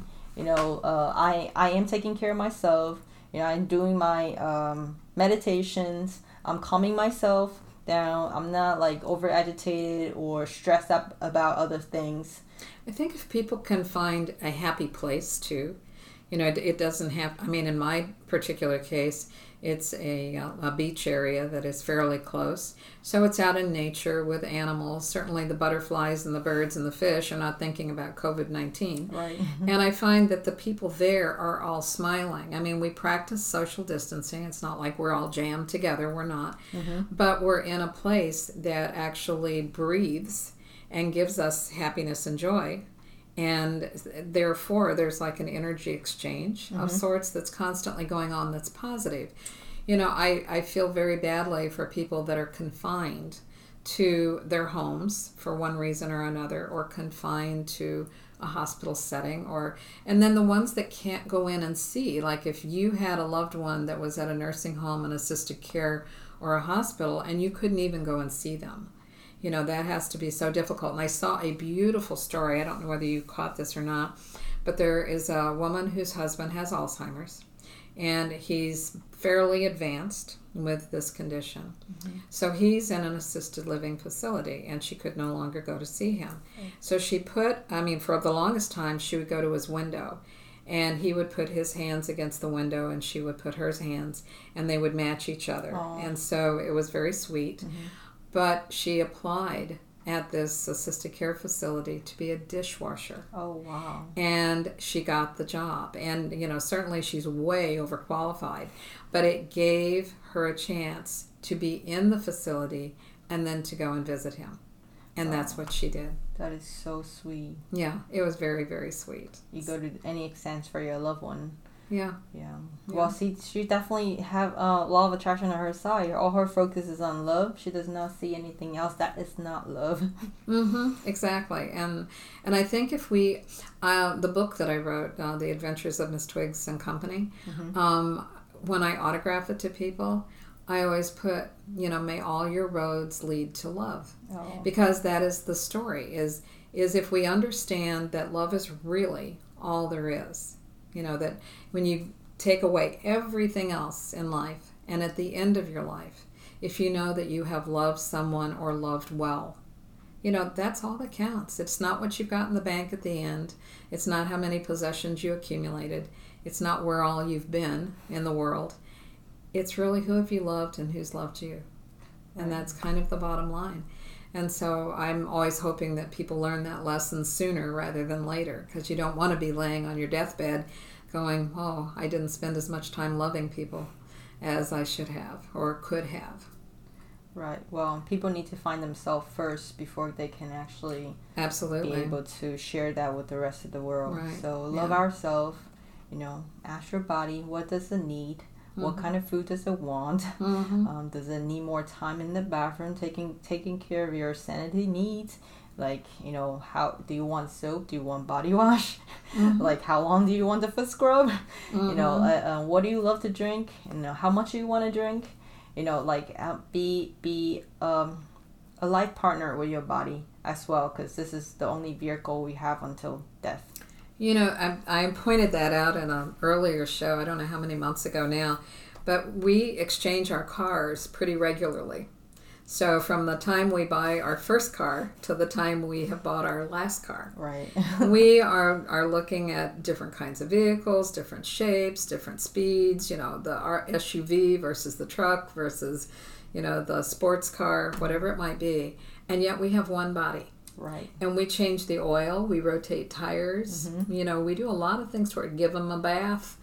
I am taking care of myself. I'm doing my meditations. I'm calming myself down. I'm not like over agitated or stressed up about other things. I think if people can find a happy place too, it doesn't have, in my particular case, it's a beach area that is fairly close. So it's out in nature with animals. Certainly the butterflies and the birds and the fish are not thinking about COVID-19. Right. And I find that the people there are all smiling. We practice social distancing. It's not like we're all jammed together. We're not. But we're in a place that actually breathes and gives us happiness and joy. And therefore, there's like an energy exchange of sorts that's constantly going on that's positive. I feel very badly for people that are confined to their homes for one reason or another, or confined to a hospital setting, and then the ones that can't go in and see. Like if you had a loved one that was at a nursing home, an assisted care, or a hospital, and you couldn't even go and see them. That has to be so difficult. And I saw a beautiful story. I don't know whether you caught this or not, but there is a woman whose husband has Alzheimer's, and he's fairly advanced with this condition. So he's in an assisted living facility, and she could no longer go to see him. So she for the longest time, she would go to his window, and he would put his hands against the window, and she would put her hands, and they would match each other. Aww. And so it was very sweet. But she applied at this assisted care facility to be a dishwasher. Oh, wow. And she got the job. And, certainly she's way overqualified. But it gave her a chance to be in the facility and then to go and visit him. And that's what she did. That is so sweet. Yeah, it was very, very sweet. You go to any extent for your loved one. Yeah. Well, she definitely have law of attraction on her side. All her focus is on love. She does not see anything else that is not love. Exactly. And I think if we, the book that I wrote, The Adventures of Miss Twiggs and Company, when I autograph it to people, I always put, may all your roads lead to love. Oh. Because that is the story, is if we understand that love is really all there is. That when you take away everything else in life, and at the end of your life, if you know that you have loved someone or loved well, that's all that counts. It's not what you've got in the bank at the end. It's not how many possessions you accumulated. It's not where all you've been in the world. It's really who have you loved and who's loved you. And that's kind of the bottom line. And so I'm always hoping that people learn that lesson sooner rather than later, because you don't want to be laying on your deathbed going, oh, I didn't spend as much time loving people as I should have or could have. Right. Well, people need to find themselves first before they can actually be able to share that with the rest of the world. Right. So love ourselves, ask your body, what does it need? What kind of food does it want? Does it need more time in the bathroom, taking care of your sanity needs? Like, how do you want soap? Do you want body wash? Like, how long do you want the foot scrub? What do you love to drink? How much do you want to drink? Be a life partner with your body as well, because this is the only vehicle we have until death. I pointed that out in an earlier show, I don't know how many months ago now, but we exchange our cars pretty regularly. So from the time we buy our first car to the time we have bought our last car, right? we are looking at different kinds of vehicles, different shapes, different speeds, the SUV versus the truck versus, the sports car, whatever it might be. And yet we have one body. Right. And we change the oil, we rotate tires, we do a lot of things to give them a bath,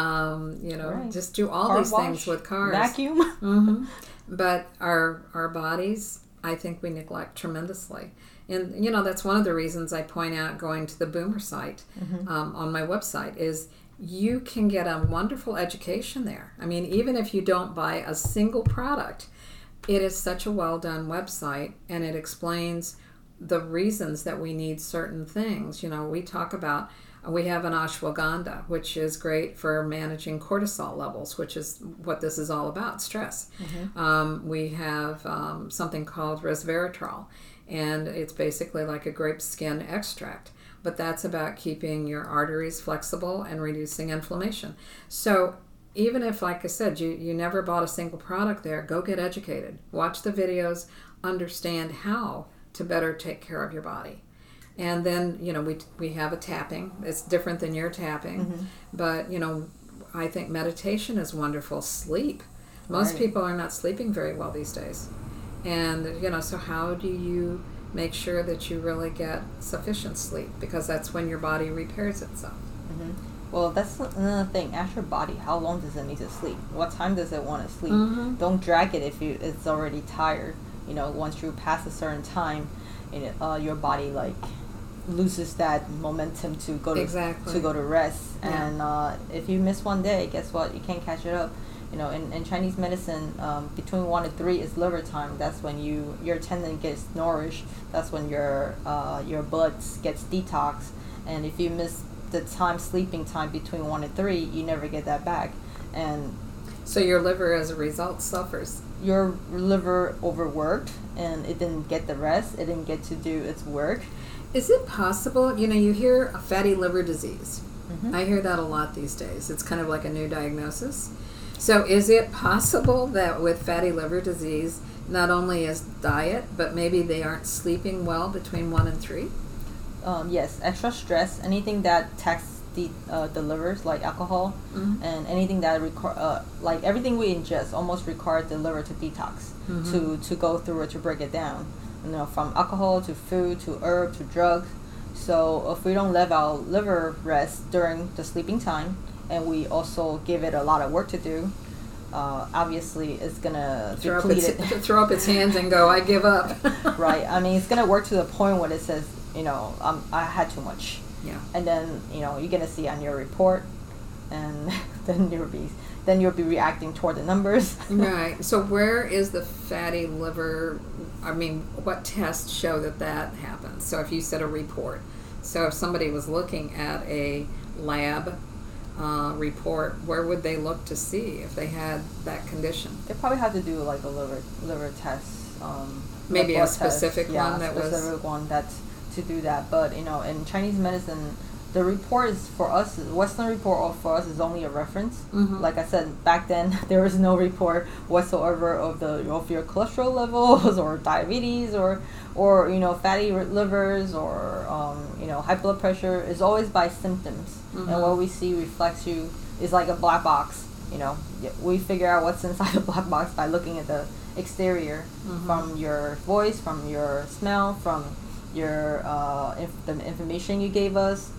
right. Just do all Car these wash, things with cars. Vacuum. But our bodies, I think we neglect tremendously. And, that's one of the reasons I point out going to the Boomer site on my website is you can get a wonderful education there. I mean, even if you don't buy a single product, it is such a well-done website, and it explains the reasons that we need certain things. We talk about, we have an ashwagandha, which is great for managing cortisol levels, which is what this is all about, stress. We have something called resveratrol, and it's basically like a grape skin extract, but that's about keeping your arteries flexible and reducing inflammation. So even if, like I said, you never bought a single product there, go get educated. Watch the videos, understand how to better take care of your body. And then, we have a tapping. It's different than your tapping. But, I think meditation is wonderful. Sleep. Most people are not sleeping very well these days. And, so how do you make sure that you really get sufficient sleep? Because that's when your body repairs itself. Well, that's another thing. Ask your body, how long does it need to sleep? What time does it want to sleep? Don't drag it if it's already tired. Once you pass a certain time, your body loses that momentum to go to rest. Yeah. And if you miss one day, guess what? You can't catch it up. In Chinese medicine, between 1 and 3 is liver time. That's when your tendon gets nourished. That's when your blood gets detoxed. And if you miss the sleeping time between 1 and 3, you never get that back. And so your liver, as a result, suffers. Your liver overworked, and it didn't get the rest. It didn't get to do its work. Is it possible, you hear a fatty liver disease. I hear that a lot these days. It's kind of like a new diagnosis. So is it possible that with fatty liver disease, not only is diet, but maybe they aren't sleeping well between 1 and 3? Yes, extra stress, anything that taxes the livers, like alcohol, and anything that like everything we ingest almost requires the liver to detox, to go through it, to break it down. From alcohol to food to herb to drugs. So if we don't let our liver rest during the sleeping time, and we also give it a lot of work to do, obviously it's gonna deplete it. Throw up its hands and go, I give up. Right. I mean, it's gonna work to the point where it says, I had too much. Yeah. And then you're gonna see on your report, and then you'll be reacting toward the numbers. Right. So where is the fatty liver? I mean, what tests show that happens? So if you said a report, so if somebody was looking at a lab report, where would they look to see if they had that condition? They probably have to do like a liver test. Maybe a specific one that was... Yeah, specific one that's to do that. But, in Chinese medicine, the report is for us, Western report for us is only a reference. Like I said, back then, there was no report whatsoever of your cholesterol levels or diabetes or fatty livers or, high blood pressure. Is always by symptoms. And what we see reflects you is like a black box. We figure out what's inside the black box by looking at the exterior, from your voice, from your smell, from your the information you gave us,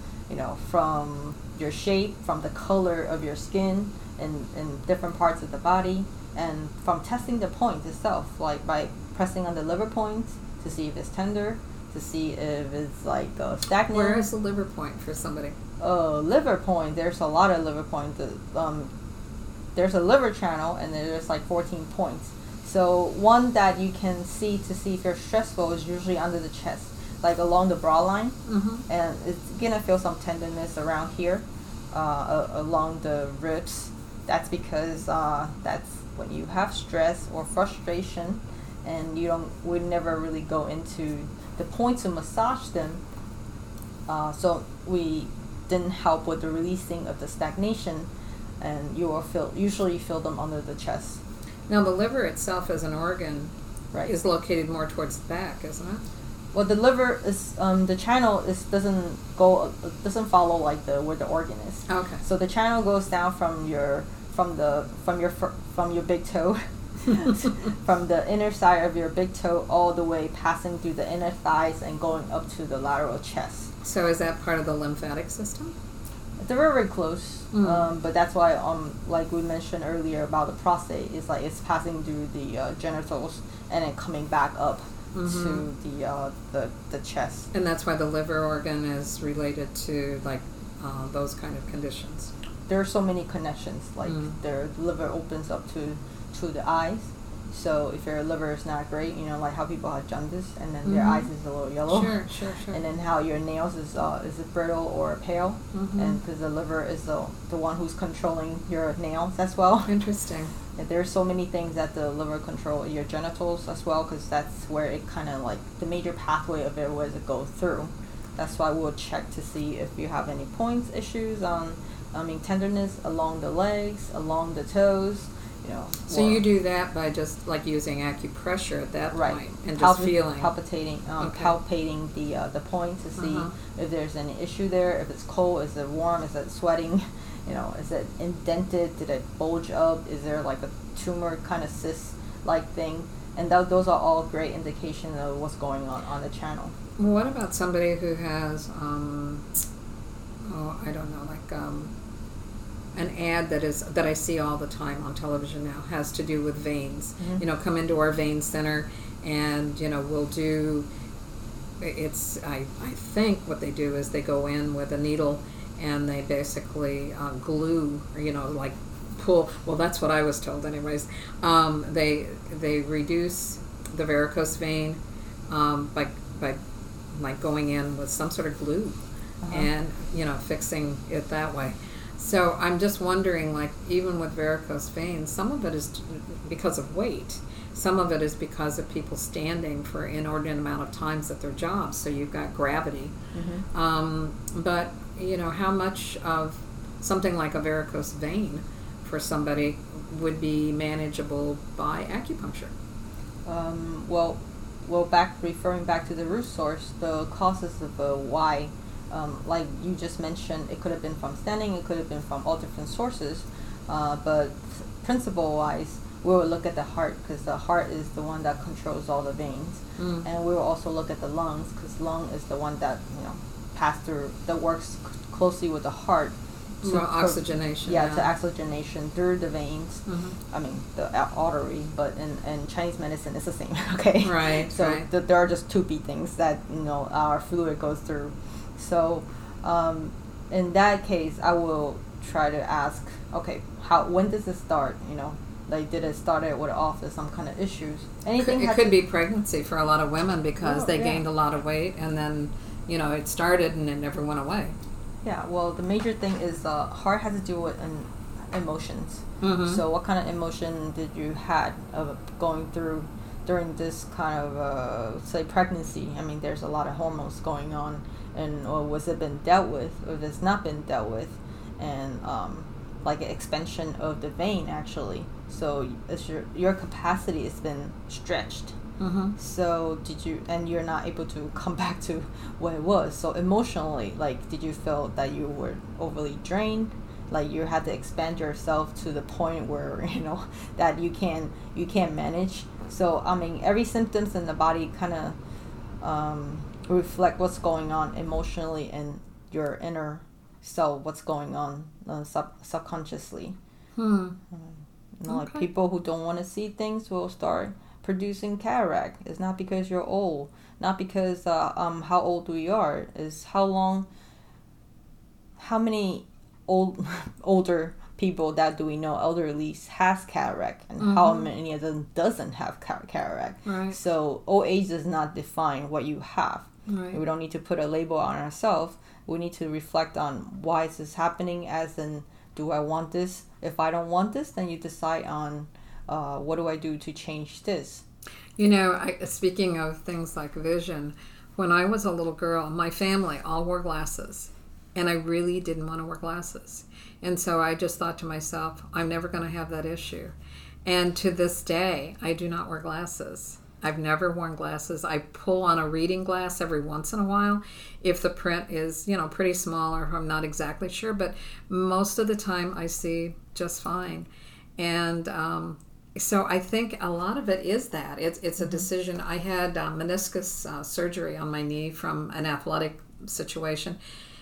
from your shape, from the color of your skin in different parts of the body, and from testing the point itself, like by pressing on the liver point to see if it's tender, to see if it's stagnant. Where is the liver point for somebody? Liver point, there's a lot of liver points. there's a liver channel, and there's like 14 points. So one that you can see to see if you're stressful is usually under the chest, like along the brow line, and it's gonna feel some tenderness around here, along the ribs. That's because that's when you have stress or frustration, and we never really go into the point to massage them. So we didn't help with the releasing of the stagnation, and you will usually feel them under the chest. Now, the liver itself as an organ Right. is located more towards the back, isn't it? Well, the liver is the channel doesn't follow like where the organ is. Okay. So the channel goes down from your big toe, from the inner side of your big toe all the way passing through the inner thighs and going up to the lateral chest. So is that part of the lymphatic system? They're very, very close, but that's why like we mentioned earlier about the prostate, is like it's passing through the genitals and then coming back up to the chest. And that's why the liver organ is related to like those kind of conditions. There are so many connections. Like the liver opens up to the eyes. So if your liver is not great, like how people have jaundice and then their eyes is a little yellow. Sure. And then how your nails is brittle or pale, and because the liver is the one who's controlling your nails as well. Interesting. And there's so many things that the liver control your genitals as well, because that's where it kind of like the major pathway of it was it go through. That's why we'll check to see if you have any points issues on, tenderness along the legs, along the toes. So you do that by just like using acupressure at that right. point and just feeling. Palpating the point to see if there's any issue there, if it's cold, is it warm, is it sweating, is it indented, did it bulge up, is there like a tumor kind of cyst-like thing, and those are all great indications of what's going on the channel. Well, what about somebody who has, an ad that I see all the time on television now has to do with veins. Come into our vein center, and we'll do. I think what they do is they go in with a needle and they basically glue, like pull. Well, that's what I was told, anyways. They reduce the varicose vein by like going in with some sort of glue and fixing it that way. So I'm just wondering, like, even with varicose veins, some of it is because of weight. Some of it is because of people standing for inordinate amount of times at their jobs. So you've got gravity. But, how much of something like a varicose vein for somebody would be manageable by acupuncture? Referring back to the root source, the causes of why, like you just mentioned, it could have been from standing, it could have been from all different sources, but principle-wise, we will look at the heart, because the heart is the one that controls all the veins, and we will also look at the lungs, because lung is the one that that works closely with the heart. Oxygenation. To oxygenation through the veins. The artery, but in Chinese medicine it's the same. Okay. Right. So right. There are just two things that our fluid goes through. So in that case, I will try to ask, okay, when does it start? Like, did it start off with some kind of issues? It could be pregnancy for a lot of women because they gained a lot of weight, and then it started and it never went away. Yeah, well, the major thing is heart has to do with emotions. So what kind of emotion did you had of going through during this kind of, say, pregnancy? There's a lot of hormones going on, or was it been dealt with, or if it's not been dealt with, and like an expansion of the vein, actually. So it's your capacity has been stretched. So and you're not able to come back to what it was. So emotionally, like, did you feel that you were overly drained? Like you had to expand yourself to the point where, that you can't manage. So, every symptoms in the body kind of reflect what's going on emotionally in your inner self, what's going on subconsciously. Like people who don't want to see things will start producing cataract. It's not because you're old, not because how old we are. Is how many older people that do we know elderly has cataract, and how many of them doesn't have cataract. Right. So old age does not define what you have. Right. We don't need to put a label on ourselves. We need to reflect on why is this happening, as in, do I want this? If I don't want this, then you decide on what do I do to change this. You know, speaking of things like vision, when I was a little girl, my family all wore glasses, and I really didn't want to wear glasses. And so I just thought to myself, I'm never going to have that issue. And to this day, I do not wear glasses. I've never worn glasses. I pull on a reading glass every once in a while if the print is, pretty small, or if I'm not exactly sure. But most of the time I see just fine. And so I think a lot of it is that. It's a decision. I had meniscus surgery on my knee from an athletic situation.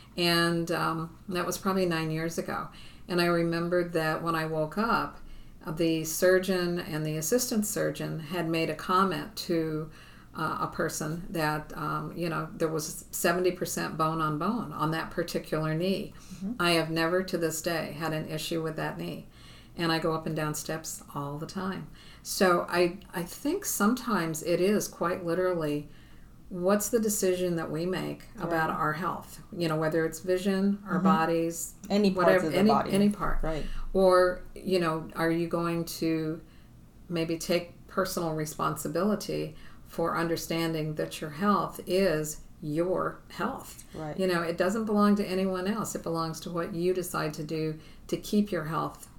And that was probably 9 years ago. And I remembered that when I woke up, the surgeon and the assistant surgeon had made a comment to a person that, there was 70% bone on bone on that particular knee. I have never to this day had an issue with that knee. And I go up and down steps all the time. So I think sometimes it is quite literally, what's the decision that we make about our health? Whether it's vision, our bodies, any parts of the body, any part, right? Or are you going to maybe take personal responsibility for understanding that your health is your health? Right. It doesn't belong to anyone else. It belongs to what you decide to do to keep your health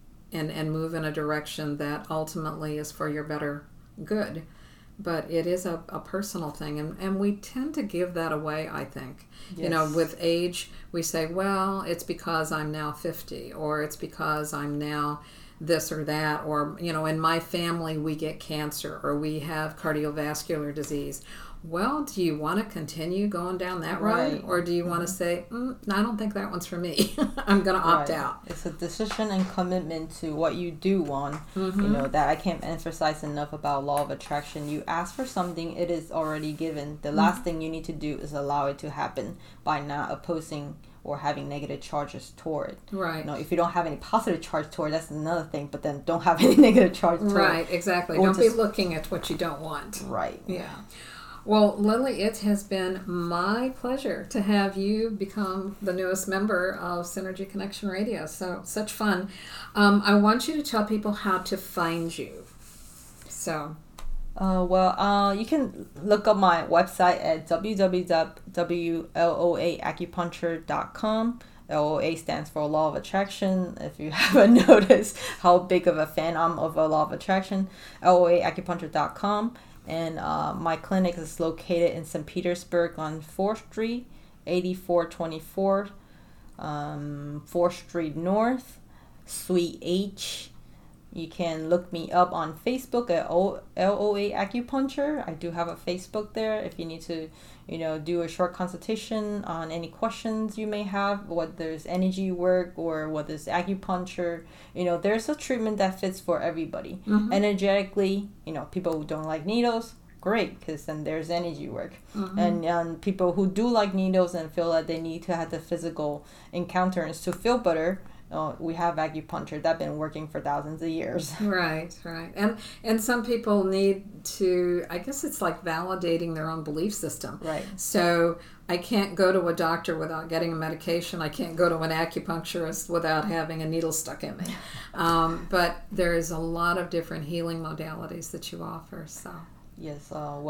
and move in a direction that ultimately is for your better good. But it is a personal thing, and we tend to give that away, I think. Yes. With age, we say, well, it's because I'm now 50, or it's because I'm now this or that, or, in my family we get cancer, or we have cardiovascular disease. Well, do you want to continue going down that road? Or do you want to say, no, I don't think that one's for me. I'm going to opt out. It's a decision and commitment to what you do want. That I can't emphasize enough about law of attraction. You ask for something, it is already given. The last thing you need to do is allow it to happen by not opposing or having negative charges toward it. Right. If you don't have any positive charge toward it, that's another thing, but then don't have any negative charge toward it. Right, exactly. Don't be looking at what you don't want. Right. Yeah. Well, Lily, it has been my pleasure to have you become the newest member of Synergy Connection Radio. So, such fun. I want you to tell people how to find you. So, you can look up my website at www.loaacupuncture.com. LOA stands for Law of Attraction. If you haven't noticed how big of a fan I'm of a Law of Attraction, loaacupuncture.com. And my clinic is located in St. Petersburg on 4th Street, 8424, 4th Street North, Suite H. You can look me up on Facebook at LOA Acupuncture. I do have a Facebook there if you need to, do a short consultation on any questions you may have, whether there's energy work or whether it's acupuncture. There's a treatment that fits for everybody. Energetically, people who don't like needles, great, because then there's energy work. And people who do like needles and feel that they need to have the physical encounters to feel better, we have acupuncture that's been working for thousands of years. Right. And some people need to, I guess it's like validating their own belief system. Right. So I can't go to a doctor without getting a medication. I can't go to an acupuncturist without having a needle stuck in me. But there's a lot of different healing modalities that you offer. So yes.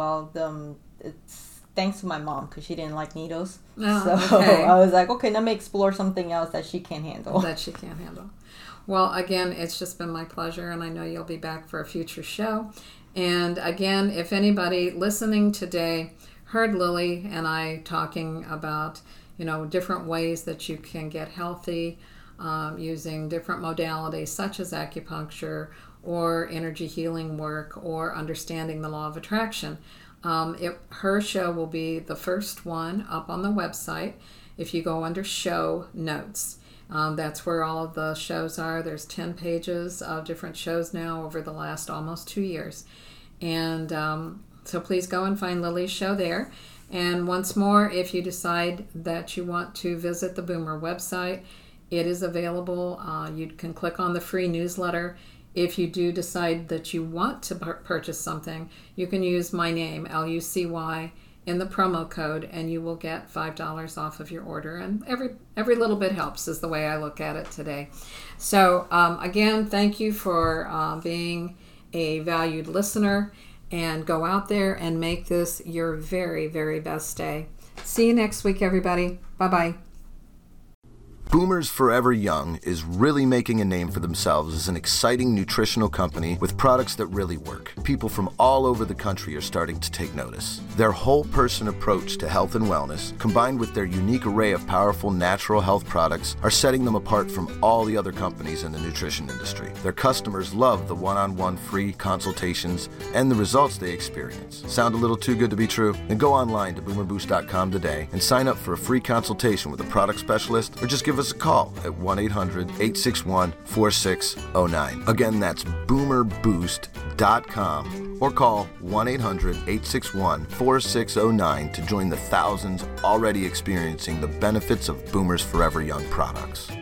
It's thanks to my mom, because she didn't like needles. Oh, so okay. I was like, okay, let me explore something else that she can't handle. Well, again, it's just been my pleasure, and I know you'll be back for a future show. And again, if anybody listening today heard Lily and I talking about, different ways that you can get healthy using different modalities such as acupuncture or energy healing work or understanding the law of attraction, her show will be the first one up on the website. If you go under show notes, that's where all of the shows are. There's 10 pages of different shows now over the last almost 2 years. And so please go and find Lily's show there. And once more, if you decide that you want to visit the Boomer website, It is available. You can click on the free newsletter. If you do decide that you want to purchase something, you can use my name, Lucy, in the promo code, and you will get $5 off of your order. And every little bit helps is the way I look at it today. So again, thank you for being a valued listener, and go out there and make this your very, very best day. See you next week, everybody. Bye-bye. Boomers Forever Young is really making a name for themselves as an exciting nutritional company with products that really work. People from all over the country are starting to take notice. Their whole person approach to health and wellness, combined with their unique array of powerful natural health products, are setting them apart from all the other companies in the nutrition industry. Their customers love the one-on-one free consultations and the results they experience. Sound a little too good to be true? Then go online to boomerboost.com today and sign up for a free consultation with a product specialist, or just give us a call at 1-800-861-4609. Again, that's boomerboost.com, or call 1-800-861-4609 to join the thousands already experiencing the benefits of Boomers Forever Young products.